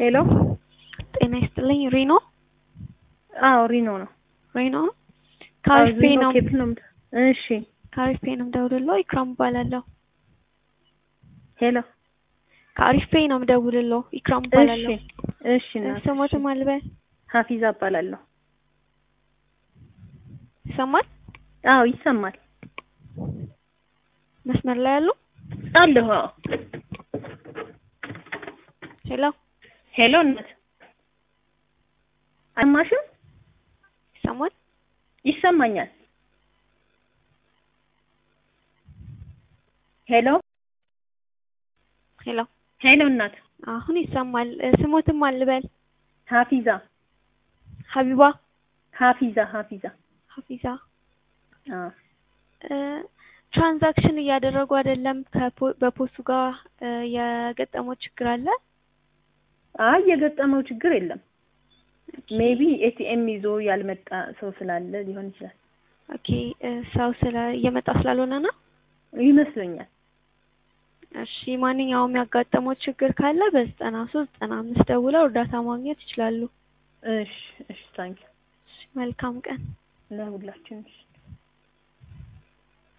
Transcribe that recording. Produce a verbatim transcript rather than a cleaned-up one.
ሄሎ ጤና ይስጥልኝ ሪኖ አዎ ሪኖ ነው ሪኖ ካሪስፔ ነው እሺ ካሪስፔ ነው ደውልልዎ ኢክራም ባላለሁ ሄሎ ካሪስፔ ነው ደውልልዎ ኢክራም ባላለሁ እሺ እሺ ስሞት ማልበል ሀፊዛ ባላለሁ ይሰማል አዎ ይሰማል መስመር ላይ ያለው አለሁ ሄሎ ሄሎ እናት አማሽም ይሰማል ይሰማኛል ሄሎ ሄሎ ሄሎ እናት አሁን ይሰማል ስሞት ማልበል ሀፊዛ ሀቢባ ሀፊዛ ሀፊዛ ሀፊዛ አዎ ትራንዛክሽን እያደረጉ አይደለም በፖስቱ ጋር የገጠመው ችግር አለ አይ የገጠመው ችግር የለም ሜቢ ኤቲኤም ይዞ ያልመጣ ሰው ስላለ ሊሆን ይችላል ኦኬ ሰው ስለ እየመጣ ስላልሆነ ነው ይመስለኛል እሺ ማንኛውም ያጋጠመው ችግር ካለ በዘጠና ሶስት ዘጠና አምስት ደውለው እርዳታ ማግኘት ይችላሉ እሺ እሺ ታንኪ መልካም ቀን ለሁላችንም